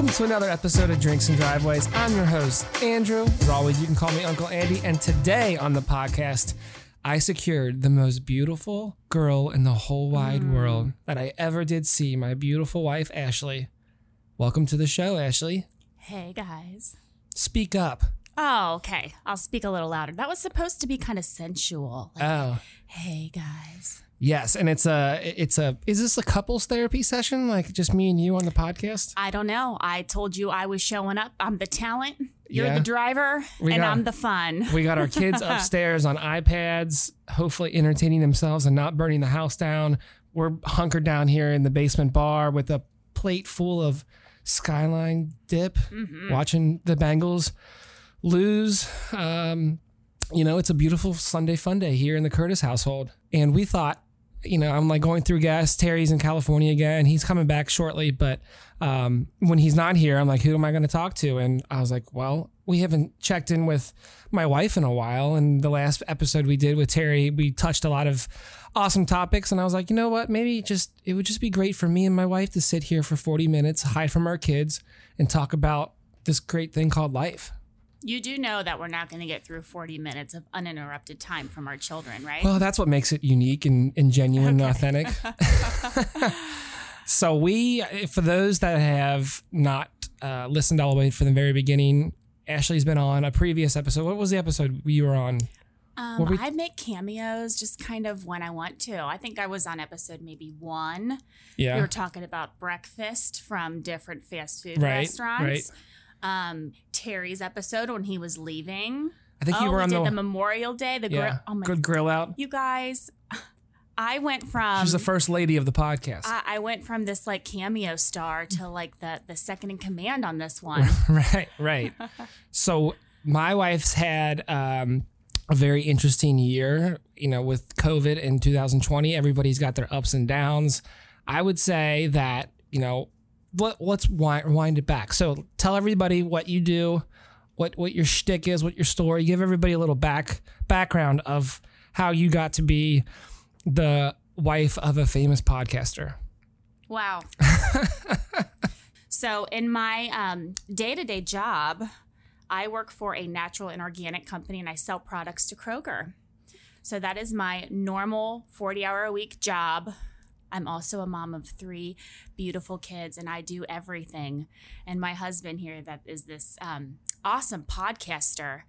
Welcome to another episode of Drinks and Driveways. I'm your host, Andrew. As always, you can call me Uncle Andy. And today on the podcast, I secured the most beautiful girl in the whole wide world that I ever did see, my beautiful wife, Ashley. Welcome to the show, Ashley. Hey, guys. Speak up. Oh, okay. I'll speak a little louder. That was supposed to be kind of sensual. Like, hey, guys. Yes, and is this a couples therapy session, like just me and you on the podcast? I don't know. I told you I was showing up. I'm the talent. You're the driver, I'm the fun. We got our kids upstairs on iPads, hopefully entertaining themselves and not burning the house down. We're hunkered down here in the basement bar with a plate full of Skyline dip, watching the Bengals lose. It's a beautiful Sunday fun day here in the Curtis household. And we thought, I'm like going through gas. Terry's in California again. He's coming back shortly. But when he's not here, I'm like, who am I going to talk to? And I was like, well, we haven't checked in with my wife in a while. And the last episode we did with Terry, we touched a lot of awesome topics. And I was like, you know what? Maybe it would just be great for me and my wife to sit here for 40 minutes, hide from our kids, and talk about this great thing called life. You do know that we're not going to get through 40 minutes of uninterrupted time from our children, right? Well, that's what makes it unique and genuine and authentic. So for those that have not listened all the way from the very beginning, Ashley's been on a previous episode. What was the episode you were on? I make cameos just kind of when I want to. I think I was on episode maybe 1. Yeah. We were talking about breakfast from different fast food restaurants. Right. Terry's episode when he was leaving. I think you were on the Memorial Day. Good grill out. You guys, I went from. She's the first lady of the podcast. I went from this like cameo star to like the second in command on this one. Right. So my wife's had a very interesting year. With COVID in 2020, everybody's got their ups and downs. I would say that let's wind it back. So tell everybody what you do, what your shtick is, what your story. Give everybody a little background of how you got to be the wife of a famous podcaster. Wow. So in my day-to-day job, I work for a natural and organic company and I sell products to Kroger. So that is my normal 40-hour-a-week job. I'm also a mom of 3 beautiful kids, and I do everything. And my husband here, that is this awesome podcaster,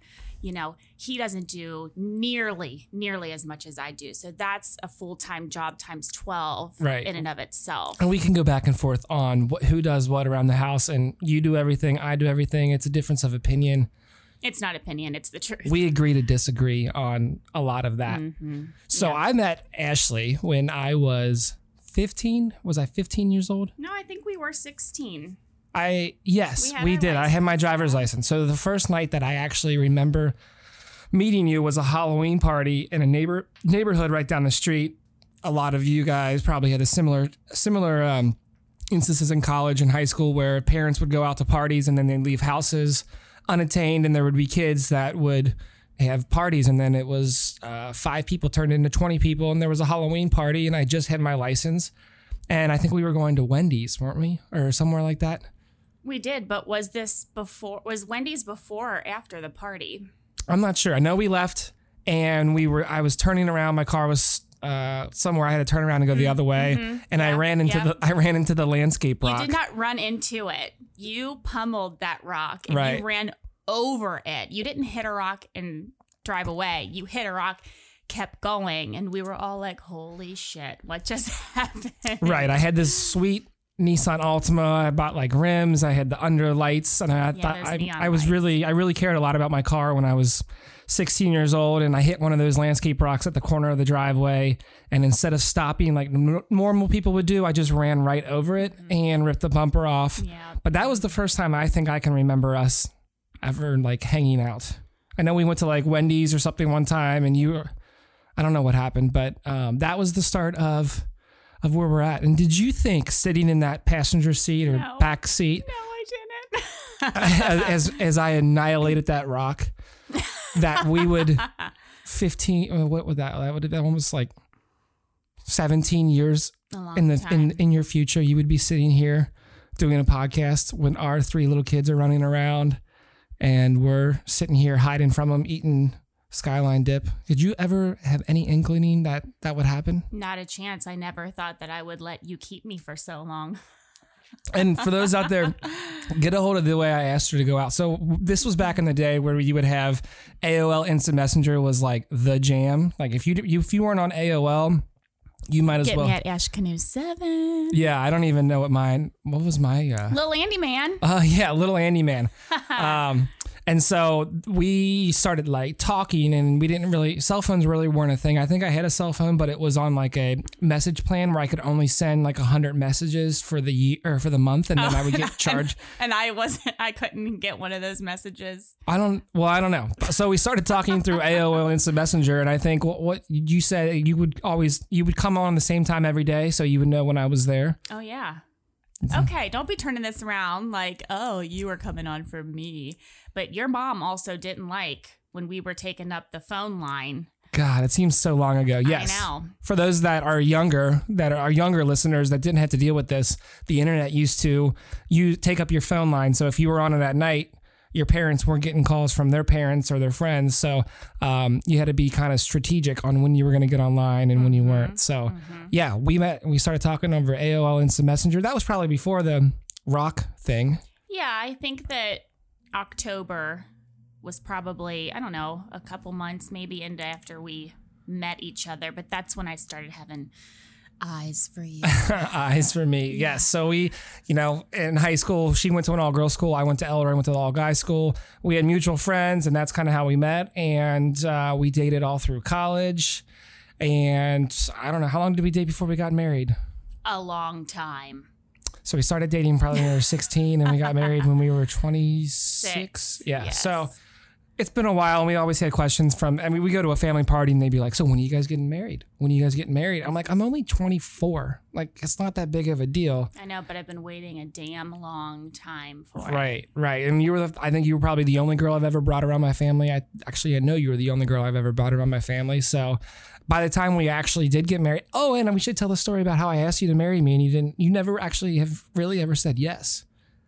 he doesn't do nearly as much as I do. So that's a full-time job times 12 in and of itself. And we can go back and forth on who does what around the house, and you do everything, I do everything. It's a difference of opinion. It's not opinion, it's the truth. We agree to disagree on a lot of that. So I met Ashley when I was 15. Was I 15 years old? No, I think we were 16. Yes, we did. I had my driver's license. So the first night that I actually remember meeting you was a Halloween party in a neighborhood right down the street. A lot of you guys probably had a similar instances in college and high school where parents would go out to parties and then they'd leave houses unattained, and there would be kids that would have parties, and then it was 5 people turned into 20 people, and there was a Halloween party, and I just had my license, and I think we were going to Wendy's, weren't we, or somewhere like that? We did, but was Wendy's before or after the party? I'm not sure. I know we left, and I was turning around. My car was somewhere. I had to turn around and go the other way, and I ran into the landscape rock. You did not run into it. You pummeled that rock, and you ran over it. You didn't hit a rock and drive away. You hit a rock, kept going, and we were all like, holy shit, what just happened? Right. I had this sweet Nissan Altima. I bought like rims. I had the under lights, and I thought I really cared a lot about my car when I was 16 years old, and I hit one of those landscape rocks at the corner of the driveway, and instead of stopping like normal people would do, I just ran right over it and ripped the bumper off. Yeah. But that was the first time I think I can remember us ever like hanging out. I know we went to like Wendy's or something one time, and I don't know what happened, but that was the start of where we're at. And did you think sitting in that passenger seat or back seat? No, I didn't. as I annihilated that rock, that we would 15. What would that? That would have been almost like 17 years in your future. You would be sitting here doing a podcast when our 3 little kids are running around and we're sitting here hiding from them, eating Skyline dip. Did you ever have any inkling that would happen? Not a chance. I never thought that I would let you keep me for so long. And for those out there, get a hold of the way I asked her to go out. So this was back in the day where you would have AOL Instant Messenger was like the jam. Like if you weren't on AOL, you might as Get well. me at Ash Canoe 7. Yeah, I don't even know what was my Little Andy Man. yeah, Little Andy Man. And so we started like talking, and we didn't really, cell phones really weren't a thing. I think I had a cell phone, but it was on like a message plan where I could only send like 100 messages for the year or for the month, and then I would get charged. And I couldn't get one of those messages. I don't know. So we started talking through AOL Instant Messenger, and I think what you said, you would come on the same time every day, so you would know when I was there. Oh yeah. Okay, don't be turning this around like, oh, you were coming on for me. But your mom also didn't like when we were taking up the phone line. God, it seems so long ago. Yes. I know. For those that are younger listeners that didn't have to deal with this, the internet used to, you take up your phone line. So if you were on it at night, your parents weren't getting calls from their parents or their friends. So you had to be kind of strategic on when you were going to get online and when you weren't. So yeah, we started talking over AOL Instant Messenger. That was probably before the rock thing. Yeah, I think that October was probably, I don't know, a couple months maybe into after we met each other. But that's when I started having eyes for you. Eyes for me. Yeah. Yes. So we, in high school, she went to an all-girls school. I went to Elder. I went to the all-guys school. We had mutual friends, and that's kind of how we met. And we dated all through college. And I don't know, how long did we date before we got married? A long time. So we started dating probably when we were 16, and we got married when we were 26. Yeah. Yes. So it's been a while, and we always had questions we go to a family party, and they'd be like, so when are you guys getting married? When are you guys getting married? I'm like, I'm only 24. Like, it's not that big of a deal. I know, but I've been waiting a damn long time for it. Right. And I think you were probably the only girl I've ever brought around my family. I know you were the only girl I've ever brought around my family. So by the time we actually did get married, and we should tell the story about how I asked you to marry me, and you never actually have really ever said yes.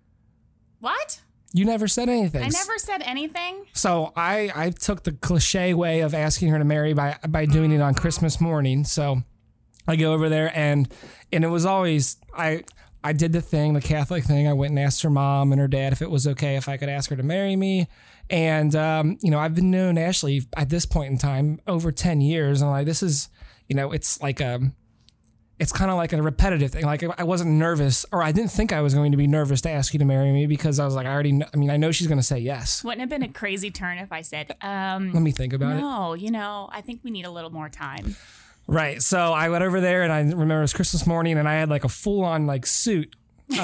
What? You never said anything. I never said anything. So I took the cliche way of asking her to marry by doing it on Christmas morning. So I go over there, and it was always, I did the Catholic thing. I went and asked her mom and her dad if it was okay if I could ask her to marry me. And, I've been known Ashley at this point in time over 10 years. And like, this is, it's like it's kind of like a repetitive thing. Like I wasn't nervous, or I didn't think I was going to be nervous to ask you to marry me, because I was like, I know she's going to say yes. Wouldn't have been a crazy turn if I said, let me think about it. No, I think we need a little more time. Right. So I went over there, and I remember it was Christmas morning, and I had like a full on like suit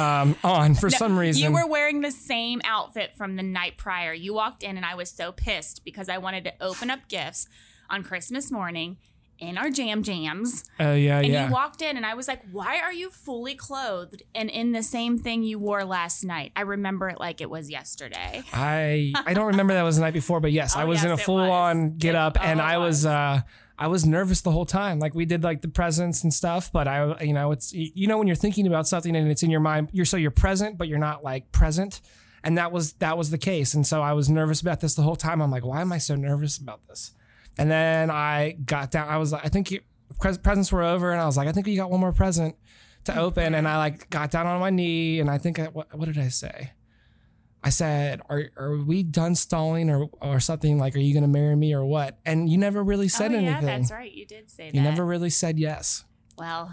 on for some reason. You were wearing the same outfit from the night prior. You walked in, and I was so pissed because I wanted to open up gifts on Christmas morning in our jams. Yeah. And you walked in, and I was like, why are you fully clothed and in the same thing you wore last night? I remember it like it was yesterday. I don't remember that was the night before, but yes, I was in a full on get up, and I was nervous the whole time. Like we did like the presents and stuff, but it's, when you're thinking about something and it's in your mind, you're present, but you're not like present. And that was the case. And so I was nervous about this the whole time. I'm like, why am I so nervous about this? And then I got down. I was like, I think presents were over, and I was like, I think you got one more present to open. And I like got down on my knee, and I think what did I say? I said, are we done stalling or something? Like, are you going to marry me or what? And you never really said anything. Yeah, that's right. You did say that. You never really said yes. Well,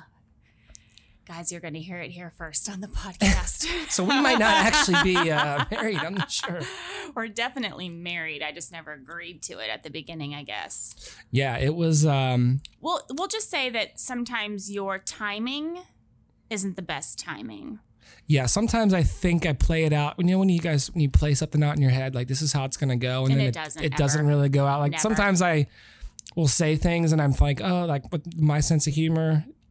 guys, you're going to hear it here first on the podcast. So we might not actually be married. I'm not sure. We're definitely married. I just never agreed to it at the beginning, I guess. Yeah, it was. We'll just say that sometimes your timing isn't the best timing. Yeah, sometimes I think I play it out. When you play something out in your head, like this is how it's going to go. And then it doesn't really go out. Like never. Sometimes I will say things and I'm like, oh, like with my sense of humor,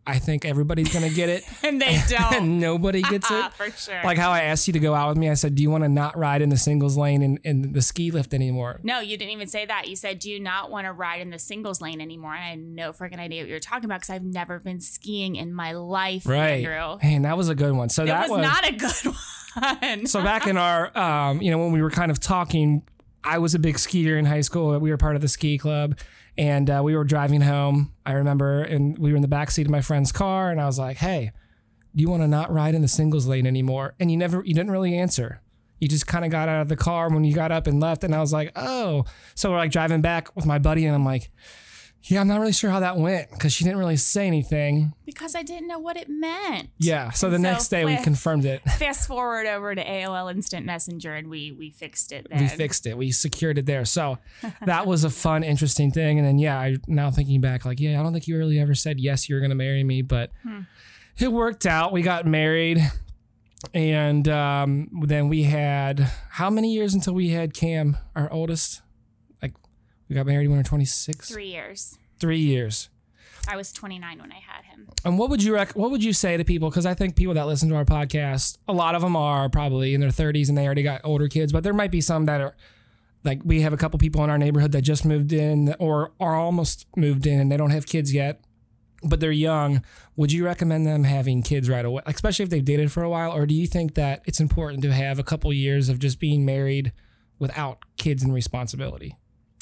I think everybody's going to get it. And they don't. And nobody gets it. For sure. Like how I asked you to go out with me. I said, do you want to not ride in the singles lane in the ski lift anymore? No, you didn't even say that. You said, do you not want to ride in the singles lane anymore? And I had no freaking idea what you were talking about because I've never been skiing in my life, right. Andrew. Man, that was a good one. So that was not a good one. So back in our, when we were kind of talking, I was a big skier in high school. We were part of the ski club. And we were driving home, I remember, and we were in the backseat of my friend's car, and I was like, hey, do you want to not ride in the singles lane anymore? And you didn't really answer. You just kind of got out of the car when you got up and left, and I was like, oh. So we're like driving back with my buddy, and I'm like, yeah, I'm not really sure how that went, because she didn't really say anything. Because I didn't know what it meant. Yeah, so the next day we confirmed it. Fast forward over to AOL Instant Messenger, and we fixed it then. We fixed it. We secured it there. So that was a fun, interesting thing. And then, now thinking back, like, I don't think you really ever said, yes, you're going to marry me. But it worked out. We got married. And then we had, how many years until we had Cam, our oldest? Like, we got married when we were 26? 3 years. 3 years. I was 29 when I had him. And what would you say to people? Because I think people that listen to our podcast, a lot of them are probably in their 30s and they already got older kids, but there might be some that are like, we have a couple people in our neighborhood that just moved in or are almost moved in and they don't have kids yet, but they're young. Would you recommend them having kids right away, especially if they've dated for a while? Or do you think that it's important to have a couple years of just being married without kids and responsibility?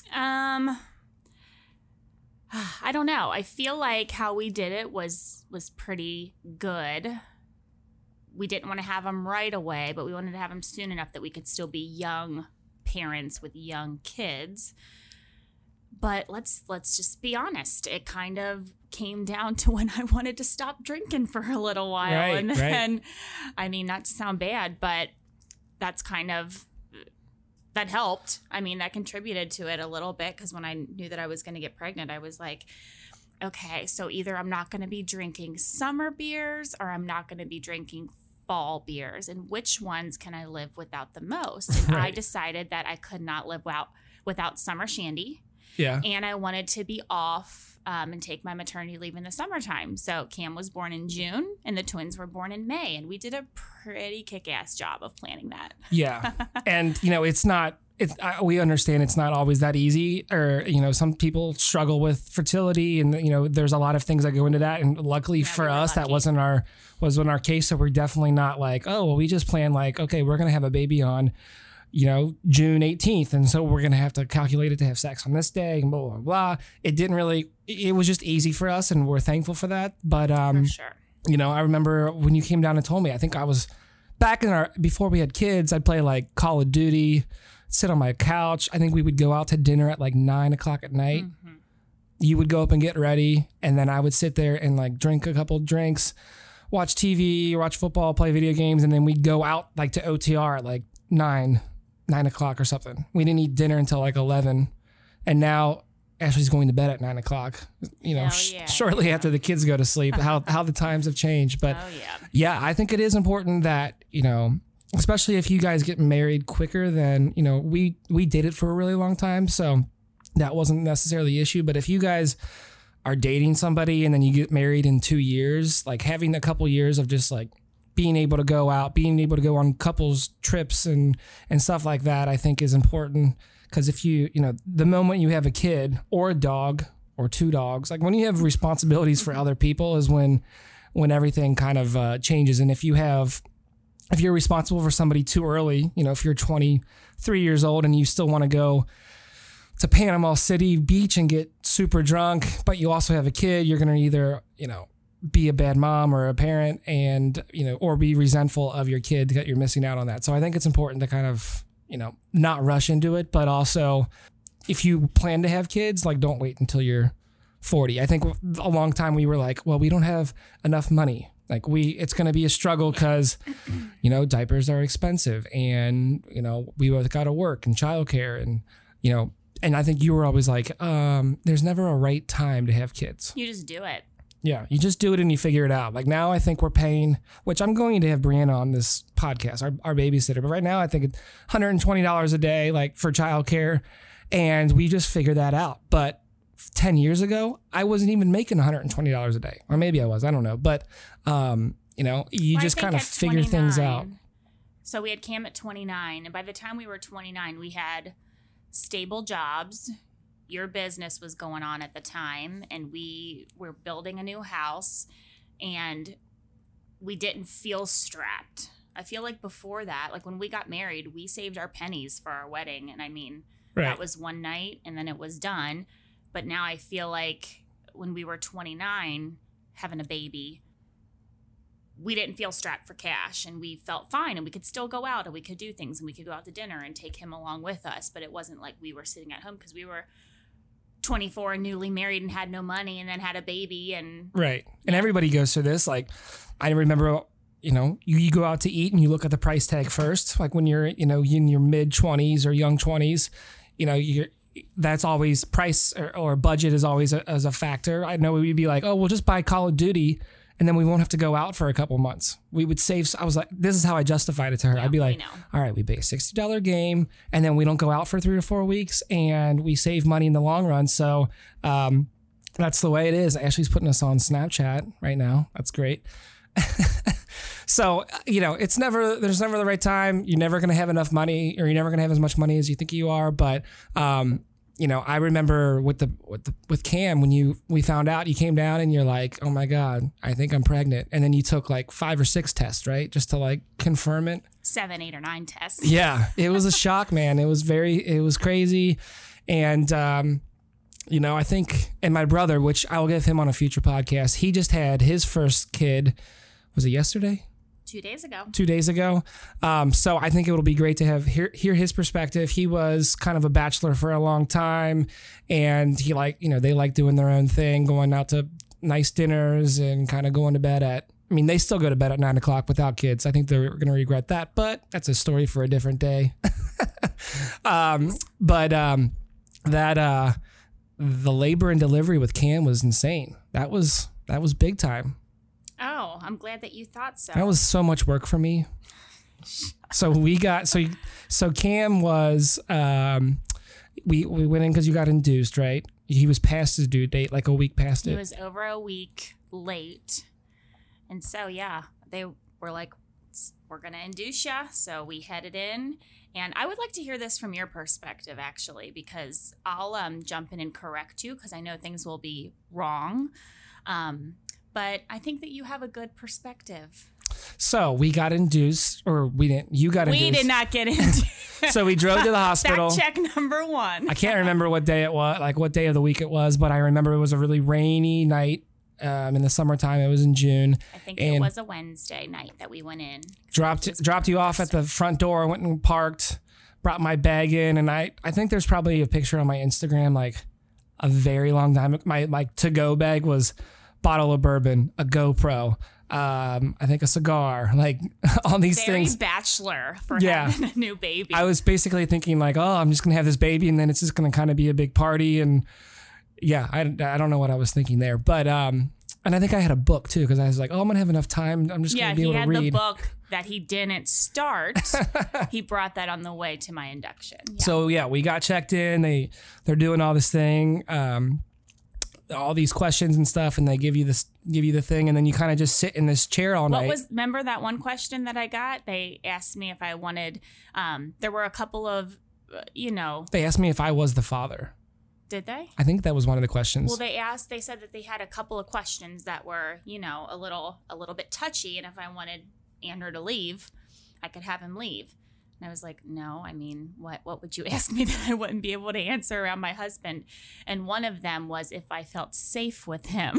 I don't know. I feel like how we did it was pretty good. We didn't want to have them right away, but we wanted to have them soon enough that we could still be young parents with young kids. But let's just be honest. It kind of came down to when I wanted to stop drinking for a little while. Right, and right. then, I mean, not to sound bad, but that's kind of... that helped. I mean, that contributed to it a little bit because when I knew that I was going to get pregnant, I was like, okay, so either I'm not going to be drinking summer beers or I'm not going to be drinking fall beers. And which ones can I live without the most? And Right. I decided that I could not live without summer shandy. Yeah. And I wanted to be off and take my maternity leave in the summertime. So Cam was born in June and the twins were born in May. And we did a pretty kick-ass job of planning that. Yeah. And, we understand it's not always that easy or, some people struggle with fertility and, there's a lot of things that go into that. And luckily for us, that wasn't our case. So we're definitely not like, oh, well, we just plan like, okay, we're going to have a baby on, June 18th. And so we're going to have to calculate it to have sex on this day and blah, blah, blah. It was just easy for us and we're thankful for that. But, For sure. I remember when you came down and told me, I think I was back before we had kids, I'd play like Call of Duty, sit on my couch. I think we would go out to dinner at like 9:00 at night. Mm-hmm. You would go up and get ready. And then I would sit there and like drink a couple drinks, watch TV, watch football, play video games. And then we'd go out like to OTR at like 9:00 or something. We didn't eat dinner until like 11. And now Ashley's going to bed at 9:00, shortly after the kids go to sleep, how the times have changed. But I think it is important that, especially if you guys get married quicker than, we did it for a really long time. So that wasn't necessarily the issue. But if you guys are dating somebody and then you get married in 2 years, like having a couple years of just like being able to go out, being able to go on couples trips and stuff like that, I think is important. Because if the moment you have a kid or a dog or two dogs, like when you have responsibilities for other people is when everything kind of changes. And if you're responsible for somebody too early, if you're 23 years old and you still want to go to Panama City Beach and get super drunk, but you also have a kid, you're going to either, be a bad mom or a parent and, or be resentful of your kid that you're missing out on that. So I think it's important to kind of, not rush into it, but also if you plan to have kids, like don't wait until you're 40. I think a long time we were like, well, we don't have enough money. Like it's going to be a struggle because, diapers are expensive and, we both got to work and childcare and, and I think you were always like, there's never a right time to have kids. You just do it. Yeah, you just do it and you figure it out. Like now I think we're paying, which I'm going to have Brianna on this podcast, our babysitter. But right now I think it's $120 a day, like for childcare. And we just figured that out. But 10 years ago, I wasn't even making $120 a day, or maybe I was, I don't know. But, you know, you just kind of figure things out. So we had Cam at 29. And by the time we were 29, we had stable jobs. Your business was going on at the time, and we were building a new house, and we didn't feel strapped. I feel like before that, like when we got married, we saved our pennies for our wedding. And I mean, that was one night and then it was done. But now I feel like when we were 29, having a baby, we didn't feel strapped for cash, and we felt fine, and we could still go out and we could do things, and we could go out to dinner and take him along with us. But it wasn't like we were sitting at home because we were 24 and newly married and had no money and then had a baby. And right. And everybody goes through this. Like, I remember, you know, you go out to eat and you look at the price tag first. Like when you're, you know, in your mid 20s or young 20s, you know, that's always price or budget is always as a factor. I know we'd be like, oh, we'll just buy Call of Duty and then we won't have to go out for a couple months. We would save. I was like, this is how I justified it to her. Yeah, I'd be like, all right, we pay a $60 game and then we don't go out for 3 or 4 weeks and we save money in the long run. So that's the way it is. Ashley's putting us on Snapchat right now. That's great. So, you know, there's never the right time. You're never going to have enough money, or you're never going to have as much money as you think you are. But, you know, I remember with Cam, when we found out, you came down and you're like, oh my God, I think I'm pregnant. And then you took like 5 or 6 tests, right? Just to like confirm it. 7, 8, or 9 tests. Yeah. It was a shock, man. It was crazy. And, you know, I think, and my brother, which I will get him on a future podcast, he just had his first kid. Was it yesterday? 2 days ago. 2 days ago. So I think it will be great to hear his perspective. He was kind of a bachelor for a long time, and he they like doing their own thing, going out to nice dinners and kind of going to bed they still go to bed at 9 o'clock without kids. I think they're going to regret that, but that's a story for a different day. The labor and delivery with Cam was insane. That was big time. Oh, I'm glad that you thought so. That was so much work for me. So Cam was, we went in because you got induced, right? He was past his due date, like a week past it. He was over a week late. And so, yeah, they were like, we're going to induce you. So we headed in. And I would like to hear this from your perspective, actually, because I'll jump in and correct you because I know things will be wrong. But I think that you have a good perspective. So we got induced, or we didn't. You got induced. We did not get induced. So we drove to the hospital. Fact check number 1. I can't remember what day it was, like what day of the week it was, but I remember it was a really rainy night in the summertime. It was in June. I think it was a Wednesday night that we went in. Dropped you off at the front door, went and parked, brought my bag in, and I think there's probably a picture on my Instagram, like a very long time. My to-go bag was bottle of bourbon, a GoPro, I think a cigar, like all these things. Very bachelor for having a new baby. I was basically thinking like, oh, I'm just going to have this baby and then it's just going to kind of be a big party. And yeah, I don't know what I was thinking there. But, and I think I had a book too, because I was like, oh, I'm going to have enough time. I'm just going to be able to read. Yeah, he had the book that he didn't start. He brought that on the way to my induction. Yeah. So yeah, we got checked in. They're doing all this thing. All these questions and stuff, and they give you the thing, and then you kind of just sit in this chair all night. Remember that one question that I got? They asked me if I wanted, there were a couple of, They asked me if I was the father. Did they? I think that was one of the questions. Well, they said that they had a couple of questions that were, a little bit touchy, and if I wanted Andrew to leave, I could have him leave. And I was like, no, I mean, what would you ask me that I wouldn't be able to answer around my husband? And one of them was if I felt safe with him.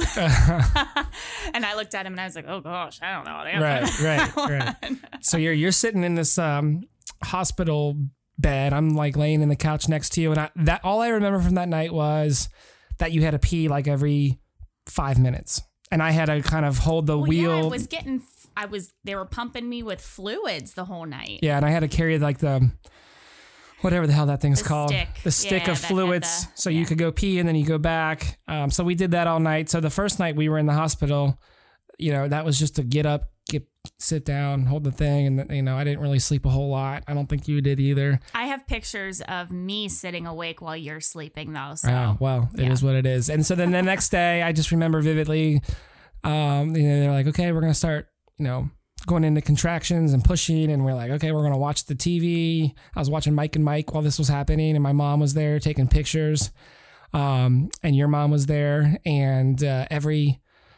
And I looked at him and I was like, oh gosh, I don't know. Right. So you're sitting in this hospital bed. I'm like laying in the couch next to you. And all I remember from that night was that you had to pee like every 5 minutes. And I had to kind of hold the wheel. Yeah, they were pumping me with fluids the whole night. Yeah, and I had to carry like the, whatever the hell that thing's called. The stick of fluids. You could go pee and then you go back. So we did that all night. So the first night we were in the hospital, that was just to get up, sit down, hold the thing. And, I didn't really sleep a whole lot. I don't think you did either. I have pictures of me sitting awake while you're sleeping, though. So. Oh, well, it is what it is. And so then the next day, I just remember vividly, they're like, okay, we're going to start, going into contractions and pushing. And we're like, okay, we're going to watch the TV. I was watching Mike and Mike while this was happening. And my mom was there taking pictures. And your mom was there. And every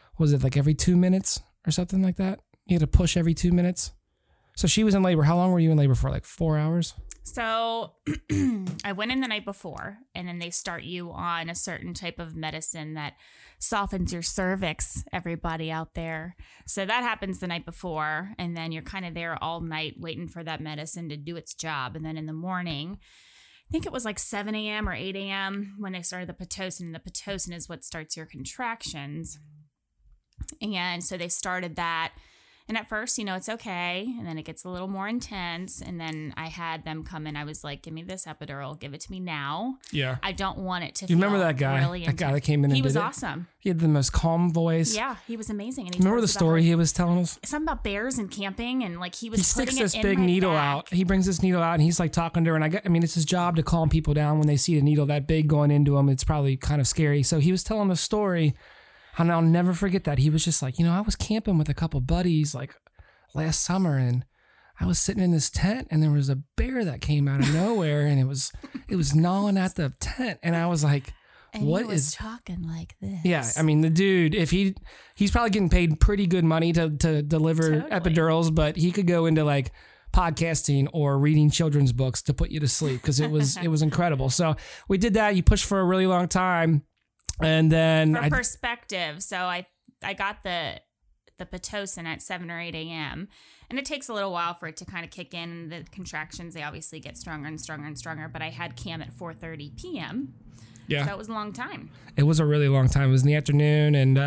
2 minutes or something like that? You had to push every 2 minutes. So she was in labor. How long were you in labor for? Like 4 hours? So I went in the night before, and then they start you on a certain type of medicine that softens your cervix, everybody out there. So that happens the night before, and then you're kind of there all night waiting for that medicine to do its job. And then in the morning, I think it was like 7 a.m. or 8 a.m. when they started the Pitocin. The Pitocin is what starts your contractions. And so they started that. And at first, it's okay. And then it gets a little more intense. And then I had them come in. I was like, give me this epidural. Give it to me now. Yeah. I don't want it to feel. You remember that guy? Really that guy that came in and did it? He was awesome. He had the most calm voice. Yeah, he was amazing. And he remember the story he was telling us? Something about bears and camping. And like he sticks this big needle out. He brings this needle out and he's like talking to her. And it's his job to calm people down when they see the needle that big going into him. It's probably kind of scary. So he was telling the story. And I'll never forget that. He was just like, I was camping with a couple buddies like last summer and I was sitting in this tent and there was a bear that came out of nowhere and it was gnawing at the tent. And I was like, and what he was talking like this? Yeah. I mean, the dude, if he's probably getting paid pretty good money to deliver epidurals, but he could go into like podcasting or reading children's books to put you to sleep because it was incredible. So we did that. You pushed for a really long time. And then for perspective, so I got the Pitocin at 7 or 8 a.m. and it takes a little while for it to kind of kick in. The contractions, they obviously get stronger and stronger and stronger. But I had Cam at 4:30 p.m. Yeah, so it was a long time. It was a really long time. It was in the afternoon, and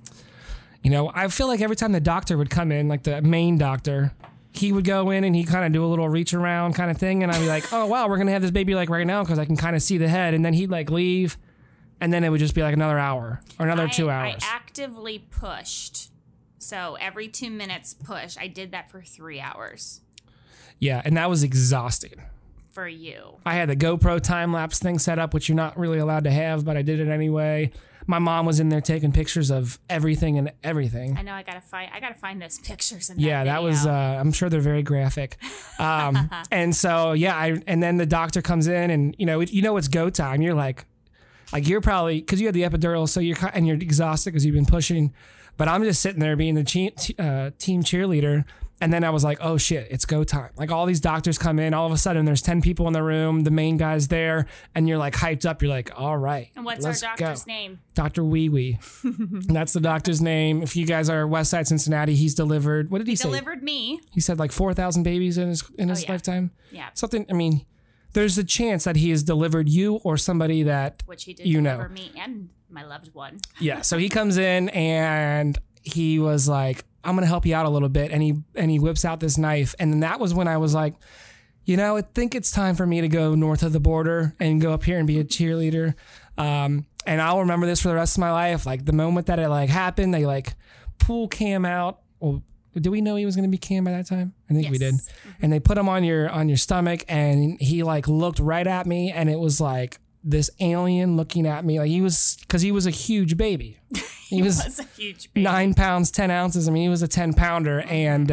I feel like every time the doctor would come in, like the main doctor, he would go in and he kind of do a little reach around kind of thing, and I'd be like, oh wow, we're gonna have this baby like right now because I can kind of see the head, and then he'd like leave. And then it would just be like another hour or another 2 hours. I actively pushed. So every 2 minutes push. I did that for 3 hours. Yeah, and that was exhausting. For you. I had the GoPro time-lapse thing set up, which you're not really allowed to have, but I did it anyway. My mom was in there taking pictures of everything and everything. I know. I gotta find those pictures. That was. I'm sure they're very graphic. And so and then the doctor comes in, and it's go time. You're like you're probably, because you had the epidural, so you're exhausted because you've been pushing. But I'm just sitting there being the team cheerleader. And then I was like, oh shit, it's go time. Like all these doctors come in, all of a sudden there's 10 people in the room, the main guy's there, and you're like hyped up. You're like, all right. And what's our doctor's name? Dr. Wee Wee. That's the doctor's name. If you guys are West Side Cincinnati, he's delivered, what did he say? Delivered me. He said like 4,000 babies in his lifetime. Yeah. Something, there's a chance that he has delivered you or somebody that which he did deliver me and my loved one. Yeah. So he comes in and he was like, I'm going to help you out a little bit. And he whips out this knife. And then that was when I was like, I think it's time for me to go north of the border and go up here and be a cheerleader. And I'll remember this for the rest of my life. Like the moment that it happened, they pull Cam out. Well, did we know he was going to be Cam by that time? I think we did. Mm-hmm. And they put him on your stomach and he looked right at me and it was like this alien looking at me. Because he was a huge baby. He was a huge baby. 9 pounds, 10 ounces. He was a 10 pounder. And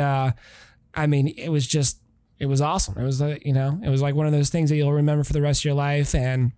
it was awesome. It was it was like one of those things that you'll remember for the rest of your life. And,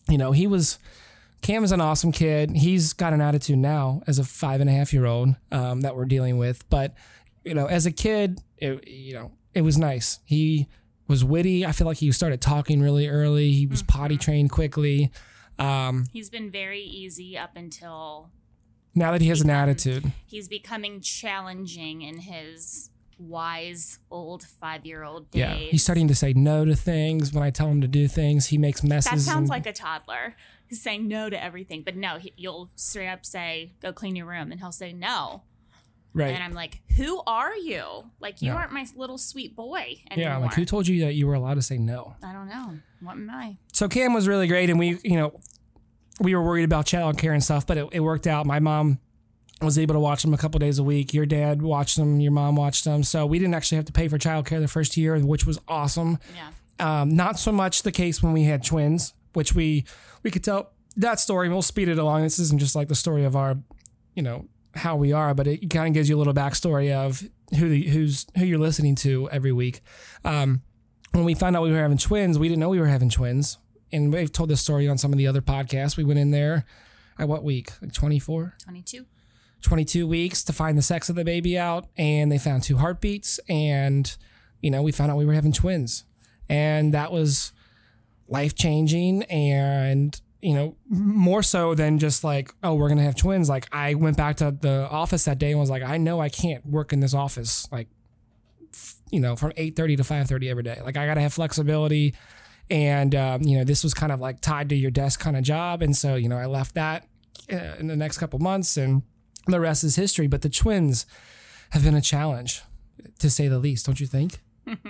Cam is an awesome kid. He's got an attitude now as a 5.5-year-old that we're dealing with. But, as a kid, it was nice. He was witty. I feel like he started talking really early. He was potty trained quickly. He's been very easy up until now that he has an attitude. He's becoming challenging in his wise old 5-year-old days. Yeah, he's starting to say no to things when I tell him to do things. He makes messes. That sounds like a toddler. He's saying no to everything. But no, you'll straight up say, go clean your room. And he'll say no. Right. And I'm like, who are you? You aren't my little sweet boy anymore. Yeah, who told you that you were allowed to say no? I don't know. What am I? So Cam was really great, and we were worried about childcare and stuff, but it worked out. My mom was able to watch them a couple days a week. Your dad watched them, your mom watched them. So we didn't actually have to pay for childcare the first year, which was awesome. Yeah. Not so much the case when we had twins, which we could tell that story. We'll speed it along. This isn't just like the story of our, how we are, but it kind of gives you a little backstory of who you're listening to every week. When we found out we were having twins, we didn't know we were having twins. And we've told this story on some of the other podcasts. We went in there at what week? Like 24? 22 weeks to find the sex of the baby out, and they found 2 heartbeats, and we found out we were having twins, and that was life-changing, and more so than just like, oh, we're gonna have twins. Like, I went back to the office that day and was like, I know I can't work in this office like from 8:30 to 5:30 every day. Like, I gotta have flexibility, and this was kind of like tied to your desk kind of job, and so I left that in the next couple months, and the rest is history. But the twins have been a challenge, to say the least, don't you think?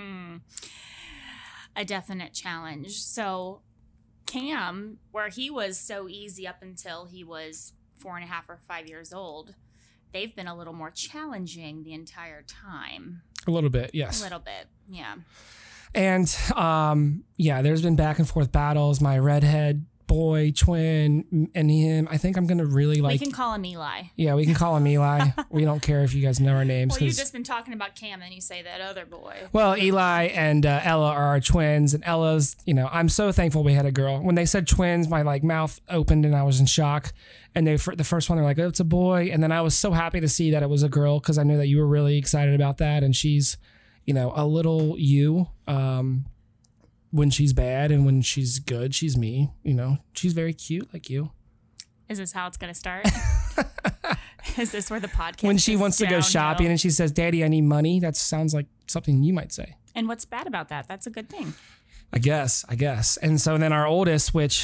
A definite challenge. So Cam, where he was so easy up until he was 4.5 or 5 years old, they've been a little more challenging the entire time. A little bit, yes. A little bit, yeah. And there's been back and forth battles. My redhead boy twin and him, I think I'm gonna really like. We can call him Eli. Yeah, we can call him Eli. We don't care if you guys know our names. Well, you've just been talking about Cam and you say that other boy. Well, Eli and Ella are our twins, and Ella's, I'm so thankful we had a girl. When they said twins, my mouth opened and I was in shock. And the first one, they're like, oh, it's a boy. And then I was so happy to see that it was a girl, because I knew that you were really excited about that. And she's, a little you. When she's bad, and when she's good, she's me. She's very cute like you. Is this how it's going to start? Is this where the podcast When she wants to go shopping and she says, Daddy, I need money, that sounds like something you might say. And what's bad about that? That's a good thing. I guess. And so then our oldest, which,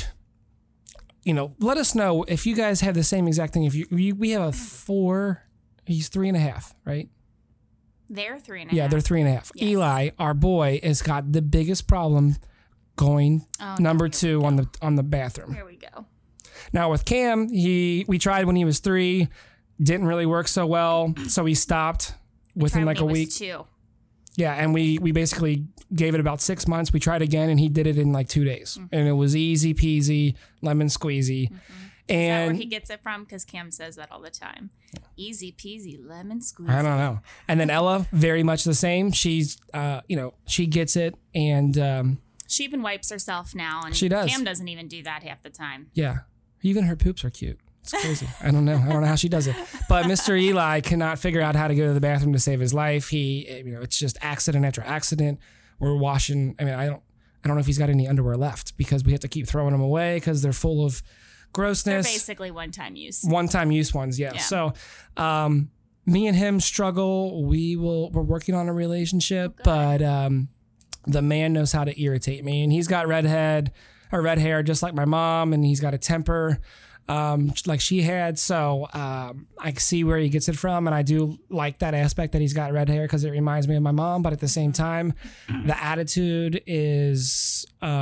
let us know if you guys have the same exact thing. If we have a 4, he's 3.5, right? They're 3.5. Yeah, they're 3.5. Yes. Eli, our boy, has got the biggest problem going number 2 on the bathroom. Here we go. Now with Cam, we tried when he was 3, didn't really work so well, so we stopped within like a week. 2. Yeah, and we basically gave it about 6 months. We tried again, and he did it in like 2 days, and it was easy peasy, lemon squeezy. And is that where he gets it from? Because Cam says that all the time. Easy peasy, lemon squeezy. I don't know. And then Ella, very much the same. She's, she gets it, and she even wipes herself now. And she does. Cam doesn't even do that half the time. Yeah, even her poops are cute. It's crazy. I don't know how she does it. But Mr. Eli cannot figure out how to go to the bathroom to save his life. He, it's just accident after accident. We're washing. I don't know if he's got any underwear left, because we have to keep throwing them away because they're full of grossness. They're basically one-time use. One-time use ones, yeah. So, me and him struggle. We're working on a relationship, but the man knows how to irritate me, and he's got red hair just like my mom, and he's got a temper like she had. So I see where he gets it from, and I do like that aspect that he's got red hair, because it reminds me of my mom. But at the same time, the attitude is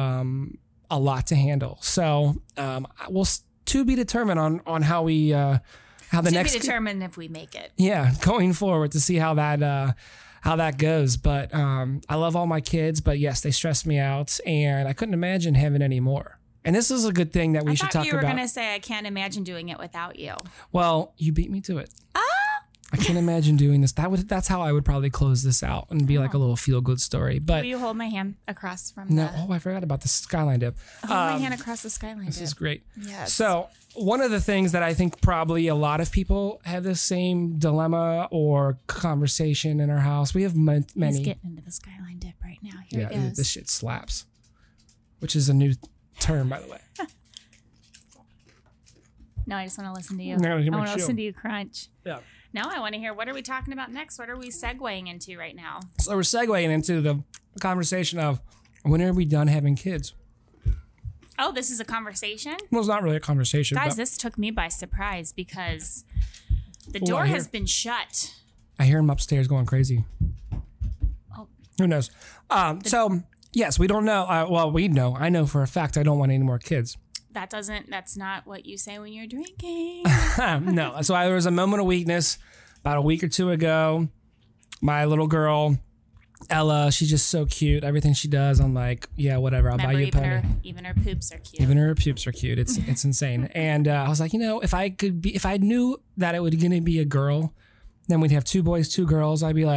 a lot to handle. So we'll to be determined on how we how the next to be determined if we make it. Yeah, going forward to see how that goes. But I love all my kids, but yes, they stress me out, and I couldn't imagine having any more. And this is a good thing that we should talk about. I thought you were going to say, I can't imagine doing it without you. Well, you beat me to it. I can't imagine doing this. That's how I would probably close this out and be like a little feel-good story. But will you hold my hand across from I forgot about the skyline dip. Hold my hand across the skyline This dip. is great. Yes. So one of the things that I think probably a lot of people have the same dilemma or conversation in our house. We have many. He's getting into the skyline dip right now. Here he goes. This shit slaps, which is a new term, by the way. No, I just want to listen to you. I want to listen to you crunch. Yeah. Now I want to hear, what are we talking about next? What are we segueing into right now? So we're segueing into the conversation of, when are we done having kids? Oh, this is a conversation? Well, it's not really a conversation. Guys, this took me by surprise, because the door has been shut. I hear him upstairs going crazy. Oh. Who knows? So, yes, we don't know. Well, we know. I know for a fact I don't want any more kids. That's not what you say when you're drinking. No. So there was a moment of weakness about a week or two ago. My little girl, Ella, she's just so cute. Everything she does, I'm like, yeah, whatever. I'll buy you a pony. Even her poops are cute. Even her poops are cute. It's insane. And I was like, if I knew that it was going to be a girl, then we'd have 2 boys, 2 girls. I'd be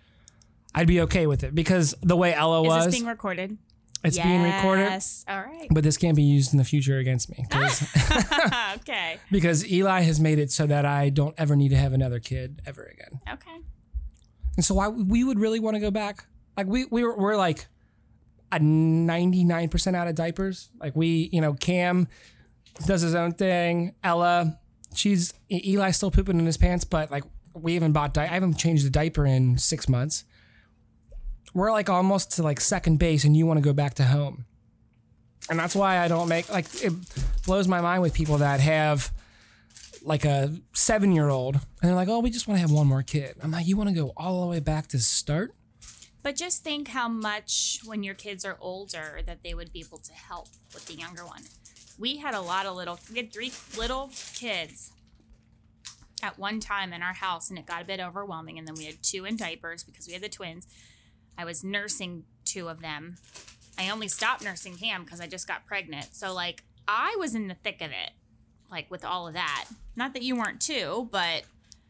okay with it because the way Ella was. Is this being recorded? It's being recorded. Yes. All right. But this can't be used in the future against me. Okay. Because Eli has made it so that I don't ever need to have another kid ever again. Okay. And so we would really want to go back. Like we're like a 99% out of diapers. Like Cam does his own thing. Ella, Eli's still pooping in his pants, but like we haven't I haven't changed the diaper in 6 months. We're like almost to like second base and you want to go back to home. And that's why I don't it blows my mind with people that have like a 7-year-old and they're like, oh, we just want to have one more kid. I'm like, you want to go all the way back to start? But just think how much when your kids are older that they would be able to help with the younger one. We had 3 little kids at one time in our house and it got a bit overwhelming. And then we had 2 in diapers because we had the twins. I was nursing 2 of them. I only stopped nursing Cam because I just got pregnant. So, like, I was in the thick of it, like, with all of that. Not that you weren't too, but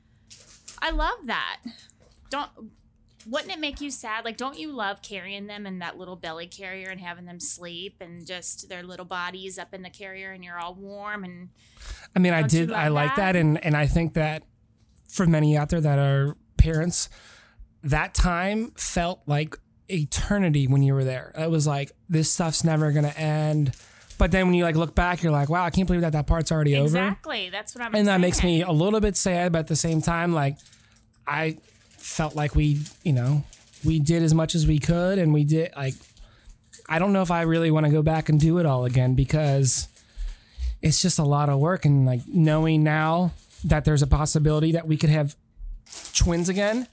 I love that. Wouldn't it make you sad? Like, don't you love carrying them in that little belly carrier and having them sleep and just their little bodies up in the carrier and you're all warm? And I mean, I like that. And I think that for many out there that are parents, that time felt like eternity when you were there. It was like, this stuff's never going to end. But then when you like look back, you're like, wow, I can't believe that part's already over. Exactly. That's what I'm saying. And that makes me a little bit sad, but at the same time, like, I felt like we did as much as we could. And we did, like, I don't know if I really want to go back and do it all again because it's just a lot of work. And like knowing now that there's a possibility that we could have twins again.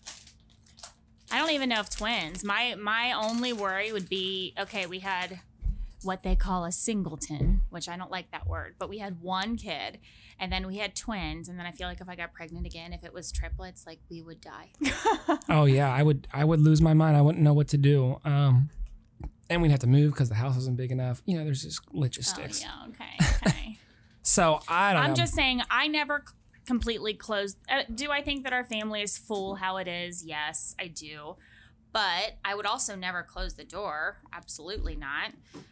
I don't even know if twins. My only worry would be, okay, we had what they call a singleton, which I don't like that word, but we had 1 kid and then we had twins. And then I feel like if I got pregnant again, if it was triplets, like we would die. Oh yeah. I would lose my mind. I wouldn't know what to do. And we'd have to move because the house isn't big enough. There's just logistics. Oh yeah. Okay. So I don't know. I'm just saying I never completely closed. Do I think that our family is full how it is? Yes, I do. But I would also never close the door. Absolutely not.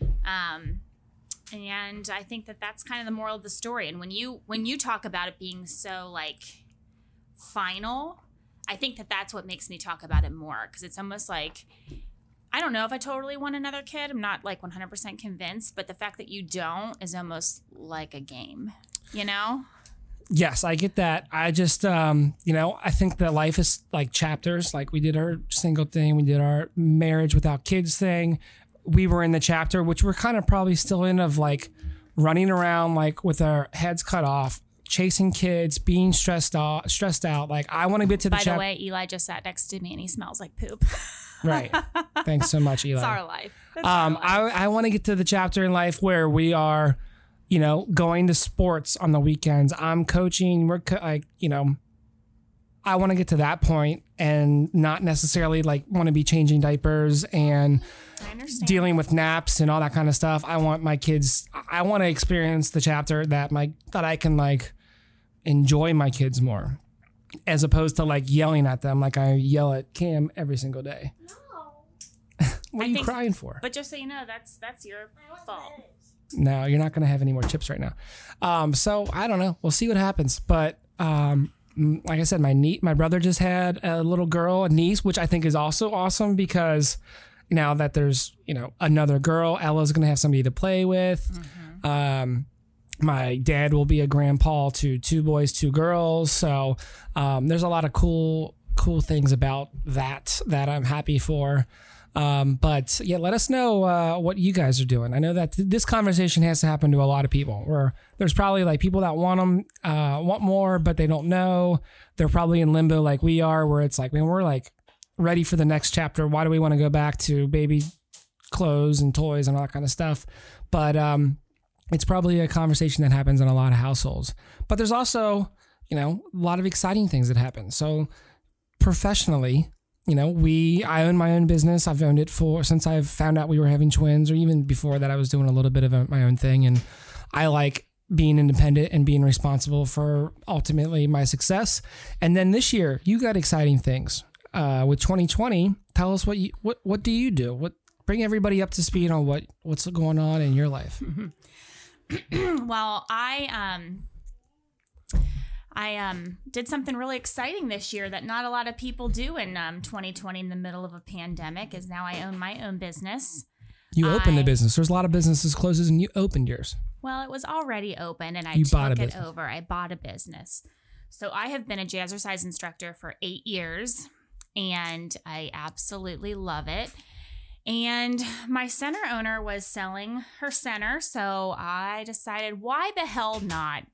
And I think that that's kind of the moral of the story. And when you talk about it being so like final, I think that that's what makes me talk about it more. Because it's almost like, I don't know if I totally want another kid. I'm not like 100% convinced. But the fact that you don't is almost like a game, Yes, I get that. I just, I think that life is like chapters. Like we did our single thing. We did our marriage without kids thing. We were in the chapter, which we're kind of probably still in, of like running around like with our heads cut off, chasing kids, being stressed out. Like I want to get to the chapter. By the way, Eli just sat next to me and he smells like poop. Right. Thanks so much, Eli. It's our life. I want to get to the chapter in life where we are, going to sports on the weekends. I'm coaching. I want to get to that point and not necessarily like want to be changing diapers and dealing with naps and all that kind of stuff. I want my kids. I want to experience the chapter that I can like enjoy my kids more, as opposed to like yelling at them like I yell at Cam every single day. No. What are you crying for? But just so you know, that's your fault. No, you're not going to have any more chips right now. So I don't know. We'll see what happens. But like I said, my brother just had a little girl, a niece, which I think is also awesome because now that there's, another girl, Ella's going to have somebody to play with. Mm-hmm. My dad will be a grandpa to 2 boys, 2 girls. So there's a lot of cool things about that I'm happy for. But yeah, let us know what you guys are doing. I know that this conversation has to happen to a lot of people, where there's probably like people that want more, but they don't know. They're probably in limbo like we are, where it's like, man, we're like ready for the next chapter. Why do we want to go back to baby clothes and toys and all that kind of stuff? But it's probably a conversation that happens in a lot of households. But there's also, a lot of exciting things that happen. So professionally, I own my own business. I've owned it since I've found out we were having twins, or even before that, I was doing a little bit of my own thing. And I like being independent and being responsible for ultimately my success. And then this year, you got exciting things. With 2020, tell us what do you do? Bring everybody up to speed on what's going on in your life. Well, I did something really exciting this year that not a lot of people do in 2020 in the middle of a pandemic. Is now I own my own business. You opened the business. There's a lot of businesses closes and you opened yours. Well, it was already open and I took it over. I bought a business. So I have been a jazzercise instructor for 8 years and I absolutely love it. And my center owner was selling her center. So I decided, why the hell not?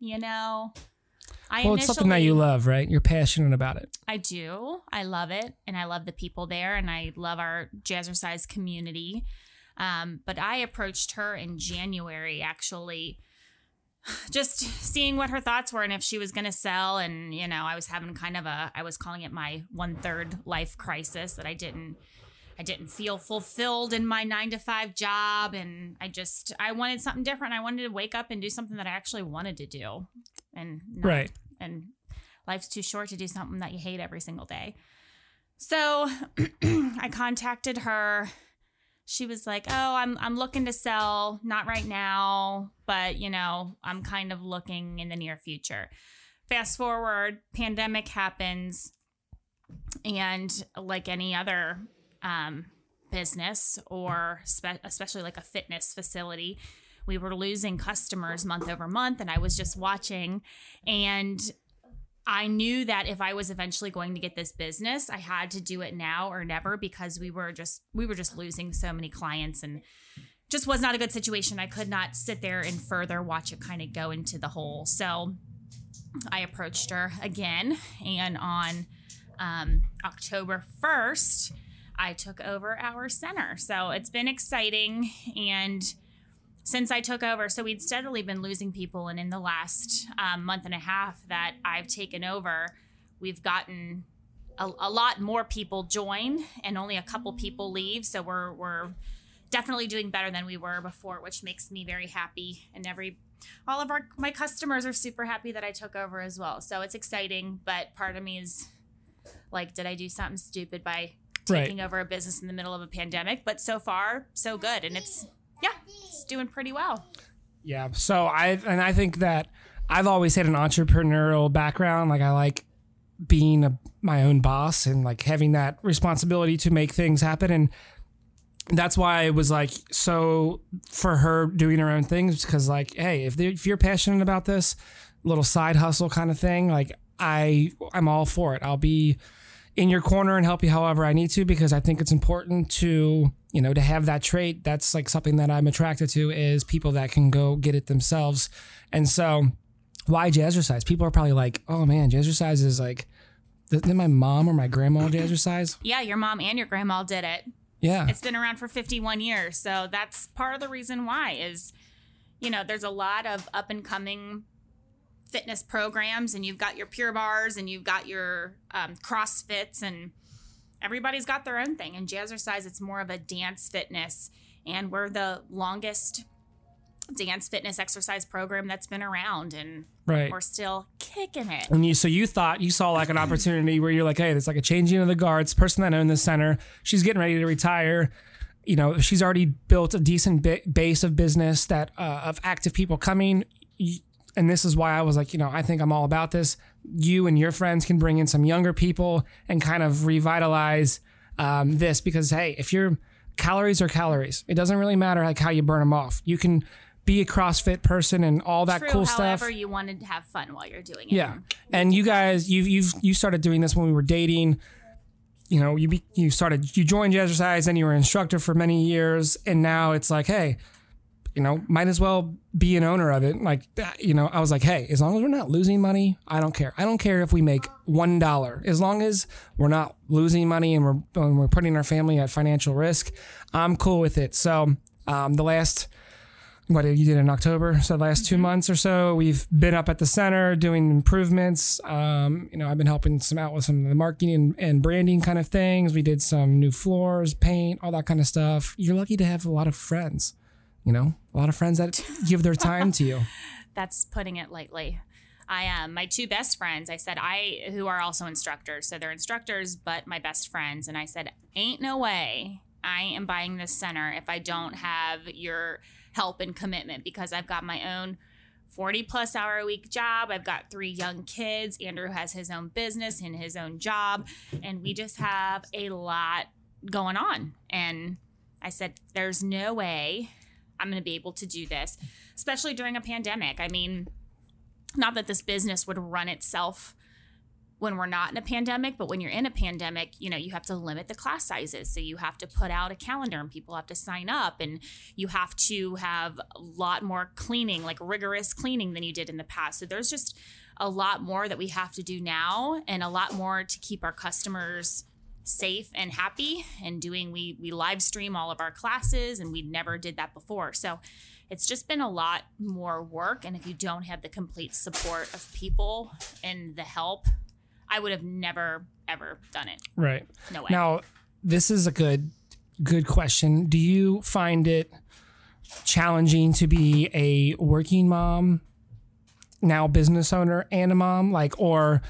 It's something that you love, right? You're passionate about it. I do. I love it. And I love the people there. And I love our jazzercise community. But I approached her in January, actually, just seeing what her thoughts were and if she was going to sell. And, I was having I was calling it my 1/3 life crisis, that I didn't feel fulfilled in my 9-to-5 job. And I wanted something different. I wanted to wake up and do something that I actually wanted to do. Right. And life's too short to do something that you hate every single day. So I contacted her. She was like, "Oh, I'm looking to sell, not right now, but I'm kind of looking in the near future." Fast forward, pandemic happens, and like any other business, or especially like a fitness facility, we were losing customers month over month, and I was just watching, and I knew that if I was eventually going to get this business, I had to do it now or never, because we were just losing so many clients and just was not a good situation. I could not sit there and further watch it kind of go into the hole. So I approached her again, and on October 1st, I took over our center. So it's been exciting. And since I took over, so we'd steadily been losing people. And in the last month and a half that I've taken over, we've gotten a lot more people join and only a couple people leave. So we're definitely doing better than we were before, which makes me very happy. And all of my customers are super happy that I took over as well. So it's exciting. But part of me is like, did I do something stupid by taking over a business in the middle of a pandemic? But so far, so good. And it's doing pretty well. Yeah. So I think that I've always had an entrepreneurial background. Like I like being my own boss and like having that responsibility to make things happen. And that's why it was like, so for her doing her own things, because like, hey, if you're passionate about this little side hustle kind of thing, like I'm all for it. I'll be in your corner and help you however I need to, because I think it's important to, to have that trait. That's like something that I'm attracted to, is people that can go get it themselves. And so why jazzercise? People are probably like, oh man, jazzercise is like, didn't my mom or my grandma jazzercise? Yeah, your mom and your grandma did it. Yeah. It's been around for 51 years. So that's part of the reason why is, there's a lot of up and coming fitness programs, and you've got your Pure Bars and you've got your CrossFits, and everybody's got their own thing. And jazzercise, it's more of a dance fitness, and we're the longest dance fitness exercise program that's been around, and we're still kicking it. And you saw like an opportunity where you're like, hey, there's like a changing of the guards. Person that owned the center, she's getting ready to retire. She's already built a decent base of business that of active people coming. And this is why I was like, I think I'm all about this. You and your friends can bring in some younger people and kind of revitalize this, because, hey, if your calories are calories, it doesn't really matter like how you burn them off. You can be a CrossFit person and all that cool stuff. However you wanted to have fun while you're doing it. Yeah. And you guys, you started doing this when we were dating. You joined Jazzercise and you were an instructor for many years. And now it's like, hey, might as well be an owner of it. Like, I was like, hey, as long as we're not losing money, I don't care. I don't care if we make $1. As long as we're not losing money and we're putting our family at financial risk, I'm cool with it. So the last what you did in October. So the last 2 months or so, we've been up at the center doing improvements. I've been helping out with some of the marketing and branding kind of things. We did some new floors, paint, all that kind of stuff. You're lucky to have a lot of friends, a lot of friends that give their time to you. That's putting it lightly. My two best friends, I said, who are also instructors. So they're instructors, but my best friends. And I said, ain't no way I am buying this center if I don't have your help and commitment, because I've got my own 40 plus hour a week job. I've got 3 young kids. Andrew has his own business and his own job. And we just have a lot going on. And I said, there's no way I'm going to be able to do this, especially during a pandemic. I mean, not that this business would run itself when we're not in a pandemic, but when you're in a pandemic, you have to limit the class sizes. So you have to put out a calendar and people have to sign up, and you have to have a lot more cleaning, like rigorous cleaning than you did in the past. So there's just a lot more that we have to do now, and a lot more to keep our customers safe and happy and doing. We live stream all of our classes, and we never did that before. So it's just been a lot more work. And if you don't have the complete support of people and the help, I would have never, ever done it. Right. No way. Now, this is a good question. Do you find it challenging to be a working mom, now business owner, and a mom? Or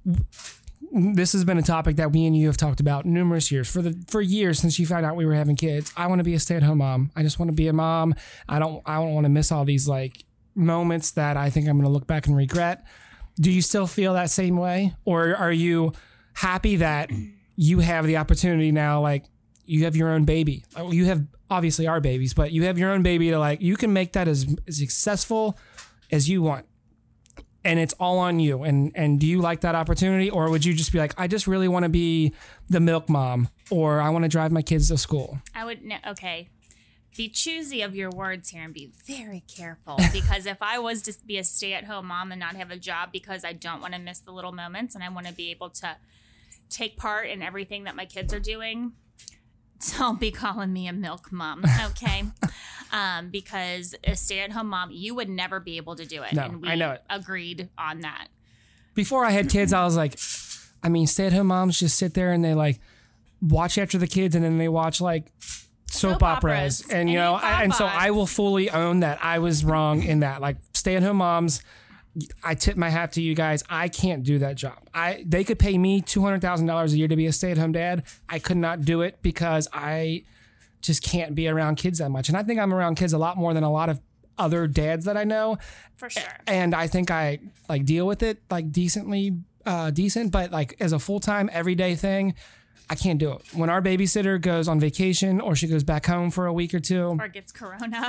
this has been a topic that we and you have talked about numerous years. For years since you found out we were having kids, I want to be a stay-at-home mom. I just want to be a mom. I don't want to miss all these moments that I think I'm going to look back and regret. Do you still feel that same way? Or are you happy that you have the opportunity now, you have your own baby? You have obviously our babies, but you have your own baby to you can make that as successful as you want. And it's all on you. And do you like that opportunity? Or would you just be I just really want to be the milk mom, or I want to drive my kids to school? I would, okay. Be choosy of your words here and be very careful, because if I was to be a stay-at-home mom and not have a job because I don't want to miss the little moments and I want to be able to take part in everything that my kids are doing, don't be calling me a milk mom, okay? Because a stay-at-home mom, you would never be able to do it. No, and we I know it. agreed on that. Before I had kids, I was stay-at-home moms just sit there and they watch after the kids, and then they watch soap operas. And and so I will fully own that I was wrong in that. Stay-at-home moms, I tip my hat to you guys. I can't do that job. They could pay me $200,000 a year to be a stay-at-home dad. I could not do it because I just can't be around kids that much. And I think I'm around kids a lot more than a lot of other dads that I know. For sure. And I think I deal with it decently decent, but as a full-time everyday thing, I can't do it. When our babysitter goes on vacation, or she goes back home for a week or two, or gets corona,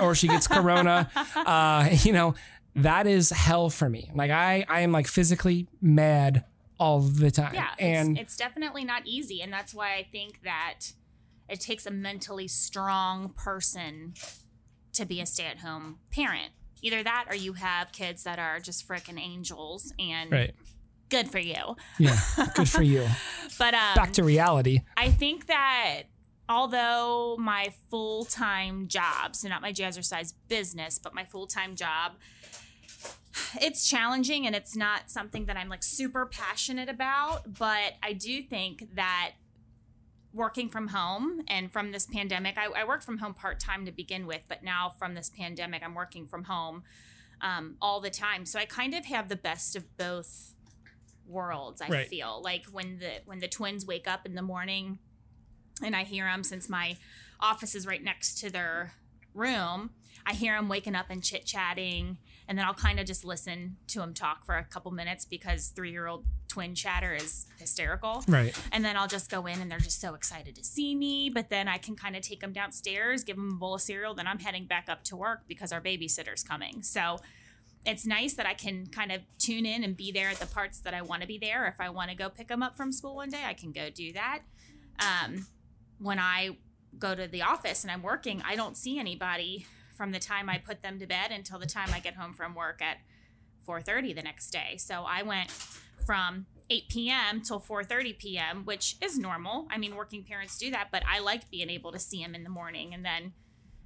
that is hell for me. I am physically mad all the time. Yeah, and it's definitely not easy. And that's why I think that it takes a mentally strong person to be a stay-at-home parent. Either that, or you have kids that are just frickin' angels, and right. Good for you. Yeah, good for you. But back to reality. I think that although my full-time job, so not my Jazzercise business, but my full-time job, it's challenging and it's not something that I'm super passionate about. But I do think that working from home and from this pandemic, I worked from home part-time to begin with, but now from this pandemic, I'm working from home all the time. So I kind of have the best of both worlds. I feel when the twins wake up in the morning and I hear them, since my office is right next to their room, I hear them waking up and chit-chatting, and then I'll kind of just listen to them talk for a couple minutes, because 3-year-old twin chatter is hysterical. Right. And then I'll just go in and they're just so excited to see me, but then I can kind of take them downstairs, give them a bowl of cereal, then I'm heading back up to work because our babysitter's coming. So it's nice that I can kind of tune in and be there at the parts that I want to be there. If I want to go pick them up from school one day, I can go do that. When I go to the office and I'm working, I don't see anybody from the time I put them to bed until the time I get home from work at 4:30 the next day. So I went from 8 p.m. till 4:30 p.m., which is normal. I mean, working parents do that, but I like being able to see them in the morning and then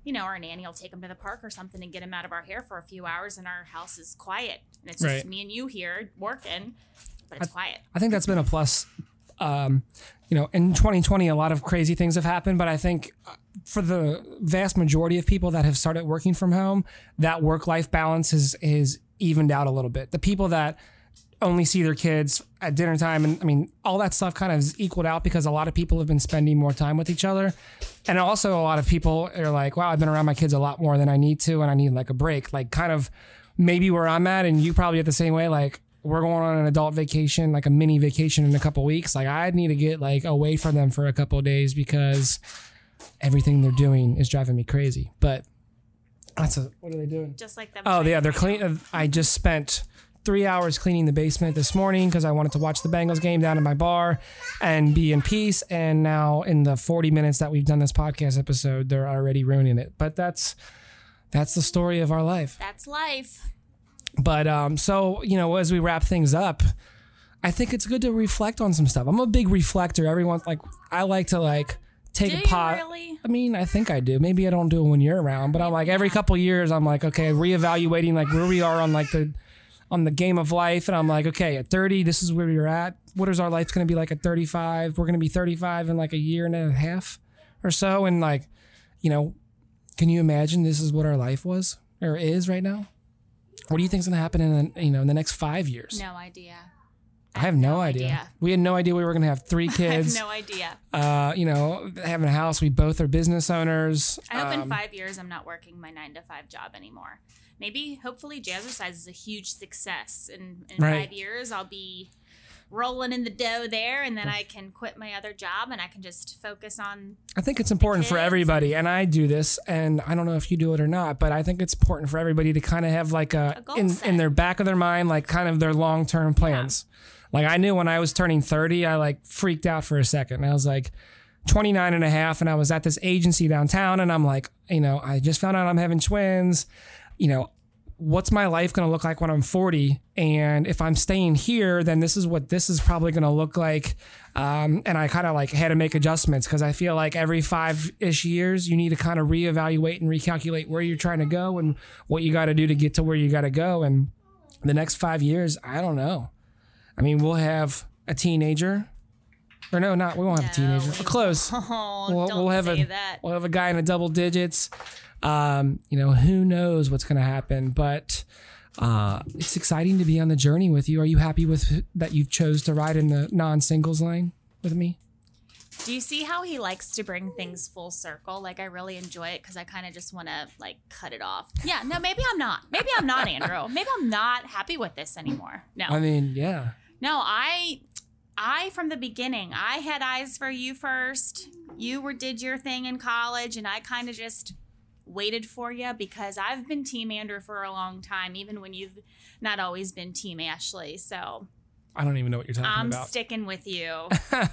our nanny will take them to the park or something and get them out of our hair for a few hours, and our house is quiet. And it's just me and you here working, but it's quiet. I think that's been a plus. In 2020, a lot of crazy things have happened, but I think for the vast majority of people that have started working from home, that work-life balance is evened out a little bit. The people that only see their kids at dinner time, and I mean, all that stuff kind of is equaled out because a lot of people have been spending more time with each other. And also a lot of people are like, wow, I've been around my kids a lot more than I need to, and I need like a break. Like kind of maybe where I'm at, and you probably at the same way, like we're going on an adult vacation, like a mini vacation in a couple weeks. Like I need to get like away from them for a couple of days because everything they're doing is driving me crazy. But what are they doing? Just like them. Oh yeah, they're clean. I just spent 3 hours cleaning the basement this morning because I wanted to watch the Bengals game down in my bar and be in peace. And now in the 40 minutes that we've done this podcast episode, they're already ruining it. But that's the story of our life. That's life. But so, as we wrap things up, I think it's good to reflect on some stuff. I'm a big reflector. Everyone's like, I like to take a pot. Really? I mean, I think I do. Maybe I don't do it when you're around, but I'm like every couple of years, I'm like, okay, reevaluating like where we are on the game of life. And I'm like, okay, at 30, this is where you're at. What is our life going to be like at 35? We're going to be 35 in like a year and a half or so. And can you imagine this is what our life was or is right now? What do you think is going to happen in the next 5 years? No idea. I have no idea. We had no idea we were going to have 3 kids. I have no idea. Having a house. We both are business owners. I hope in 5 years I'm not working my 9-to-5 job anymore. Maybe, hopefully, Jazzercise is a huge success. In 5 years, I'll be rolling in the dough there, and then I can quit my other job, and I can just focus on. I think it's important for everybody, and I do this, and I don't know if you do it or not, but I think it's important for everybody to kind of have like a goal in their back of their mind, like kind of their long-term plans. Yeah. Like I knew when I was turning 30, I freaked out for a second. I was like 29 and a half, and I was at this agency downtown, and I'm like, I just found out I'm having twins. What's my life going to look like when I'm 40? And if I'm staying here, then this is what this is probably going to look like. And I kind of had to make adjustments because I feel like every 5-ish years, you need to kind of reevaluate and recalculate where you're trying to go and what you got to do to get to where you got to go. And the next 5 years, I don't know. I mean, we'll have a teenager. Or no, we won't have a teenager. Close. We'll have a guy in the double digits. Who knows what's going to happen, but it's exciting to be on the journey with you. Are you happy with that you chose to ride in the non-singles lane with me? Do you see how he likes to bring things full circle? Like I really enjoy it because I kind of just want to cut it off. Yeah, no, maybe I'm not. Maybe I'm not, Andrew. Maybe I'm not happy with this anymore. No. I mean, yeah. No, I from the beginning, I had eyes for you first. You did your thing in college, and I kind of just waited for you because I've been Team Andrew for a long time, even when you've not always been Team Ashley. So I don't even know what you're talking about. I'm sticking with you.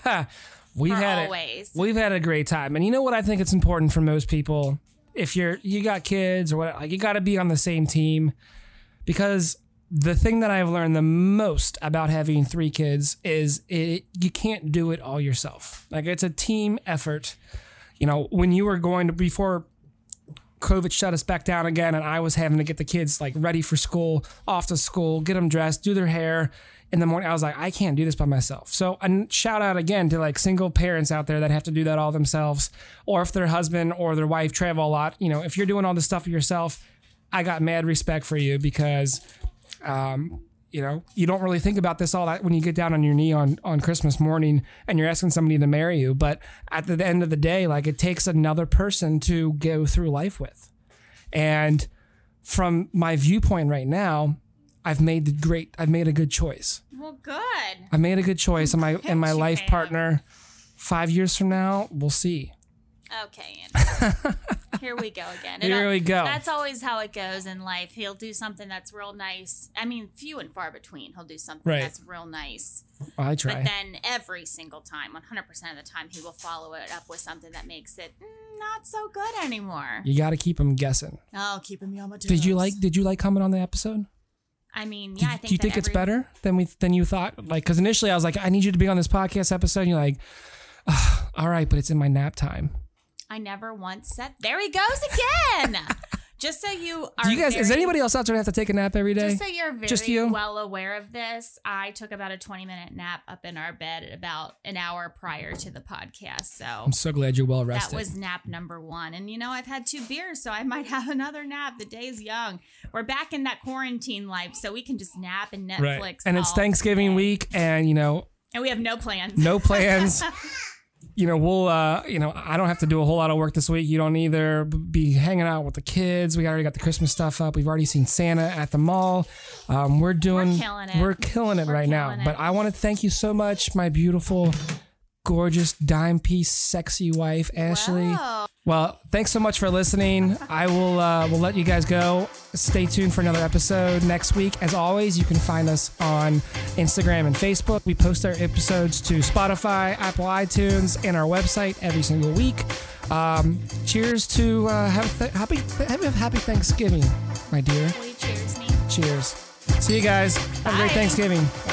We've had a great time. And you know what I think it's important for most people? If you got kids or what, you got to be on the same team, because the thing that I've learned the most about having 3 kids is you can't do it all yourself. It's a team effort. When you were before COVID shut us back down again, and I was having to get the kids ready for school, off to school, get them dressed, do their hair in the morning. I was like, I can't do this by myself. So a shout out again to single parents out there that have to do that all themselves, or if their husband or their wife travel a lot. If you're doing all this stuff yourself, I got mad respect for you because, you don't really think about this all that when you get down on your knee on Christmas morning and you're asking somebody to marry you. But at the end of the day, it takes another person to go through life with. And from my viewpoint right now, I've made a good choice. Well, good. I made a good choice. And my life partner, 5 years from now, we'll see. Okay, Andrew. Here we go again. Here we go. That's always how it goes in life. He'll do something that's real nice. I mean, few and far between. He'll do something that's real nice. I try. But then every single time, 100% of the time, he will follow it up with something that makes it not so good anymore. You got to keep him guessing. Oh, keep him on my toes. Did you like coming on the episode? I mean, yeah, I think. Do you think it's better than you thought? Because initially I was like, I need you to be on this podcast episode. And you're like, all right, but it's in my nap time. I never once said, there he goes again. Just so you are. Do you guys, is anybody else out there have to take a nap every day? Just so you're Just you? well aware of this, I took about a 20-minute nap up in our bed at about an hour prior to the podcast. So I'm so glad you're well rested. that was nap number 1. And, I've had 2 beers, so I might have another nap. The day's young. We're back in that quarantine life, so we can just nap and Netflix. Right. And it's all Thanksgiving day. week, and, And we have no plans. no plans. We'll, I don't have to do a whole lot of work this week. You don't either. Be hanging out with the kids. We already got the Christmas stuff up. We've already seen Santa at the mall. We're killing it. We're killing it right now. But I want to thank you so much, my beautiful, gorgeous, dime piece, sexy wife, Ashley. Whoa. Well, thanks so much for listening. I will we'll let you guys go. Stay tuned for another episode next week. As always, you can find us on Instagram and Facebook. We post our episodes to Spotify, Apple iTunes, and our website every single week. Cheers to happy Thanksgiving, my dear. Will you cheers me? Cheers. See you guys. Have a great Bye. Thanksgiving.